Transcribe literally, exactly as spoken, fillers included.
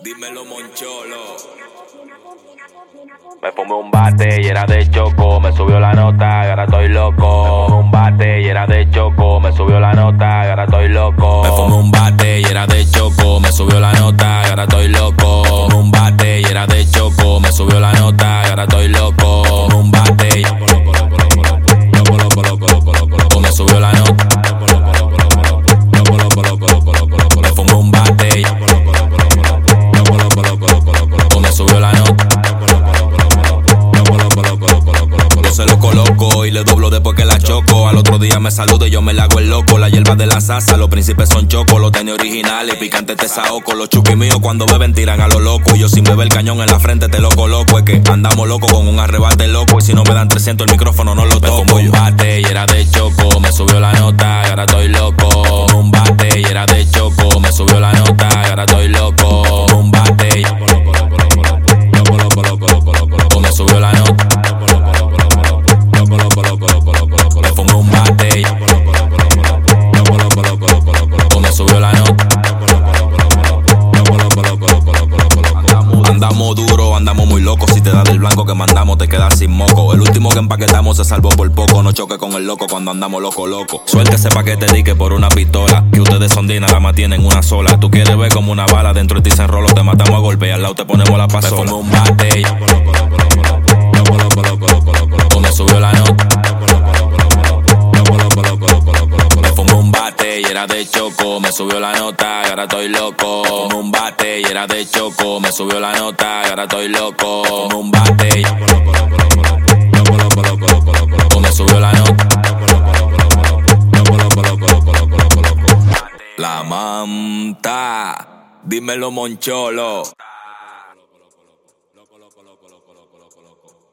Dímelo, Moncholo. Me fumé un bate y era de choco, me subió la nota, ahora estoy loco. Me fumé un bate y era de choco, me subió la nota, ahora estoy loco. Me fumé un bate y era de choco, me subió la nota, ahora estoy loco. Me fumé un bate y era de choco, me subió la nota, ahora estoy loco. Me fumé un bate y loco, loco, loco, loco, loco, loco, loco, loco, loco, me subió la nota. Loco, loco, loco, loco, loco, loco, loco, loco, loco, loco, me fumé un bate y loco, loco, loco, loco, loco, loco, loco, loco, loco, me subió la nota. Yo se lo coloco y le doblo después que la choco. Al otro día me saludo y yo me la hago el loco. La hierba de la salsa, los príncipes son chocos. Los tenis originales, picantes te saoco. Los chuquis míos cuando beben tiran a lo loco. Yo sin beber el cañón en la frente te lo coloco. Es que andamos locos con un arrebate loco. Y si no me dan trescientos el micrófono no lo toco. Me fumé un bate y era de choco, me subió la nota y ahora estoy loco. Un bate y era de choco, me subió la nota y ahora estoy loco. Un bate y loco, loco, loco, loco, loco, loco, loco, loco, loco, loco, me subió la nota. Me fumé un bate y me subió la nota. Andamos duro, andamos muy locos. Si te das del blanco que mandamos te quedas sin moco. El último que empaquetamos se salvó por poco. No choque con el loco cuando andamos loco, loco. Suelta ese paquete dique por una pistola. Que ustedes son dinas, la más tienen una sola. Tú quieres ver como una bala dentro de ti se enroló. Te matamos a golpe y al lado te ponemos la pasola. Me fumé un bate y me subió la nota. Me fumé un bate y era de choco, me subió la nota y ahora estoy loco. Me fumé un bate y era de choco, me subió la nota y ahora estoy loco. Me fumé un bate y me subió la nota. La manta, dímelo, Moncholo.